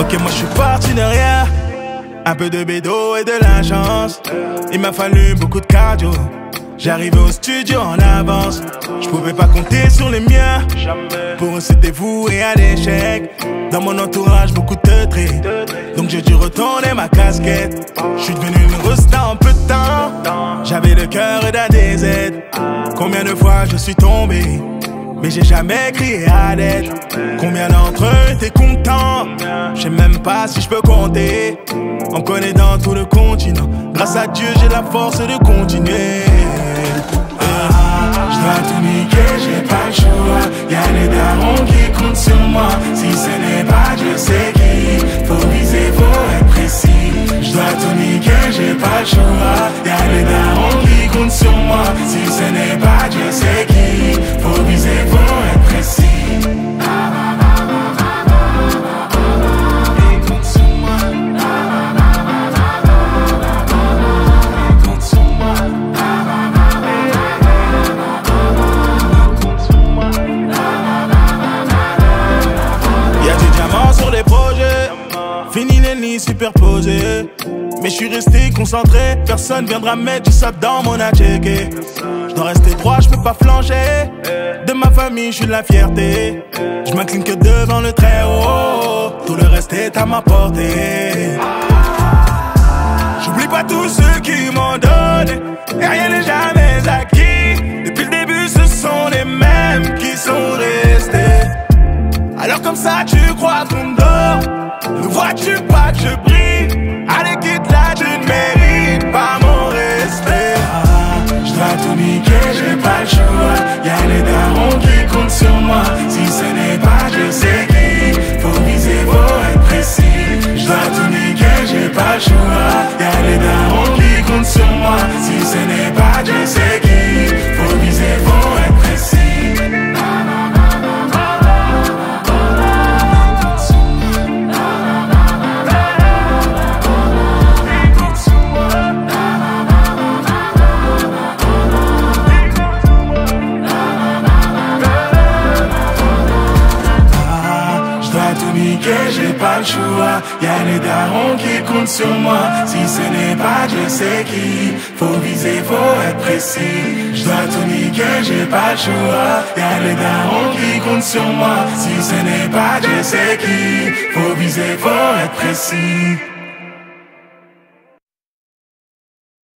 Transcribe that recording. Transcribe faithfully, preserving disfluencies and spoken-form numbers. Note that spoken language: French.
Ok, moi je suis parti de rien, un peu de bédo et de la chance. Il m'a fallu beaucoup de cardio. J'arrivais au studio en avance. Je pouvais pas compter sur les miens. Pour eux c'était voué à l'échec. Dans mon entourage beaucoup de traits. Donc j'ai dû retourner ma casquette. Je suis devenu une resta en peu de temps. J'avais le cœur d'un D Z. Combien de fois je suis tombé, mais j'ai jamais crié à l'aide. Combien d'entre eux étaient contents? Je sais même pas si je peux compter. On connaît dans tout le continent. Grâce à Dieu j'ai la force de continuer. Je dois tout niquer, j'ai pas le choix. Y'a les darons qui comptent sur moi. Si ce n'est pas Dieu c'est qui. Faut viser, faut être précis. Je dois tout niquer, j'ai pas le choix. Y'a les darons qui comptent sur moi. Si ce n'est pas Dieu c'est qui. Faut viser, faut être précis. Sur les projets, fini l'ennemi superposé. Mais je suis resté concentré, personne viendra mettre du sable dans mon attiqué. Je dois rester droit, je peux pas flancher. De ma famille, je suis la fierté. Je m'incline que devant le très haut. Tout le reste est à ma portée. J'oublie pas tous ceux qui m'ont donné, et rien n'est jamais acquis. Depuis le début, ce sont les mêmes qui sont restés. Alors comme ça tu crois qu'on dort. Ne vois-tu pas que je brille? Allez quitte là, tu ne mérites pas mon respect. ah, Je dois tout niquer, j'ai pas le choix. Y'a les darons qui comptent sur moi. Si ce n'est pas Dieu c'est qui. Faut viser, faut être précis. Je dois tout niquer, j'ai pas le choix. Y'a les darons qui comptent sur moi. Si ce n'est pas Dieu c'est qui. Faut viser, faut être précis. J'ai pas le choix, y'a les darons qui comptent sur moi. Si ce n'est pas Dieu c'est qui. Faut viser, faut être précis. Je dois tout niquer, j'ai pas le choix. Y'a les darons qui comptent sur moi. Si ce n'est pas Dieu c'est qui. Faut viser, faut être précis.